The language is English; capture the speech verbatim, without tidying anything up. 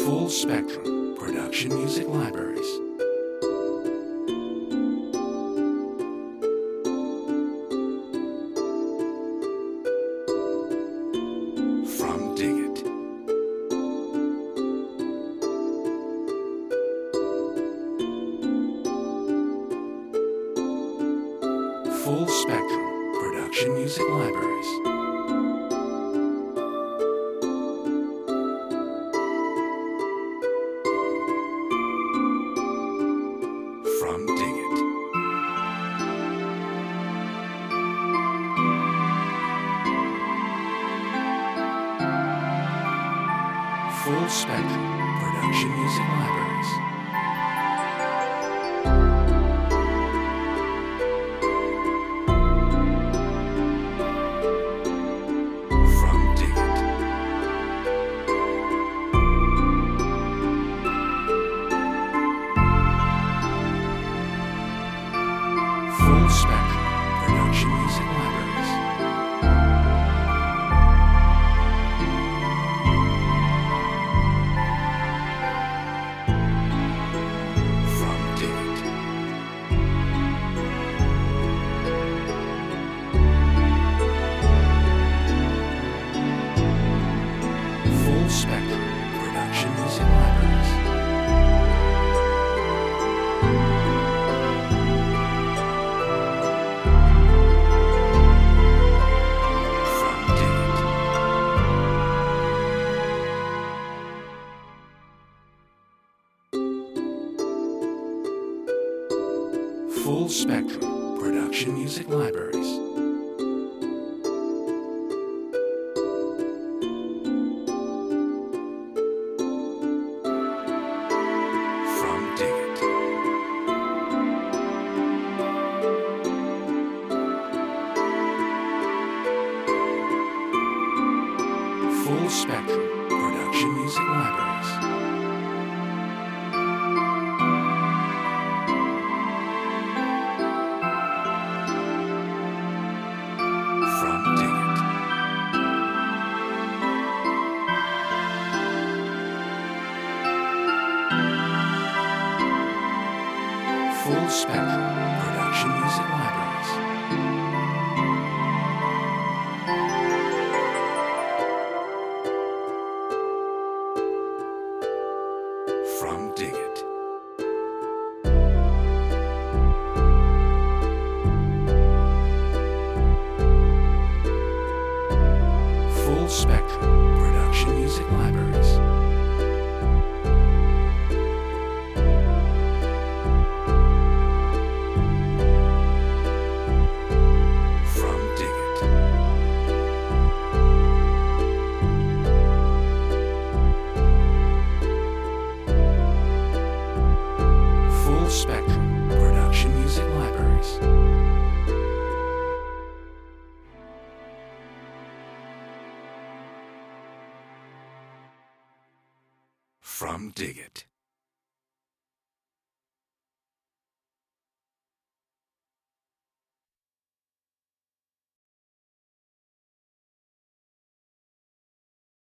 Full Spectrum Production Music Libraries. From Dig It. Full Spectrum Production Music Libraries. From Dig It. Full Spectrum Production Music Libraries. From Dig It. Full Spectrum Production Music Libraries. From Dig It. Full Spectrum Production Music Libraries. From Dig It. Full Spectrum Production Music Libraries. From Dig It. Full Spectrum Production Music Libraries. From Dig It. Full Spectrum Production Music Libraries. From Dig It. Full Spectrum Production Music Libraries. From Dig It. Full Spectrum Production Music Libraries. From Dig It.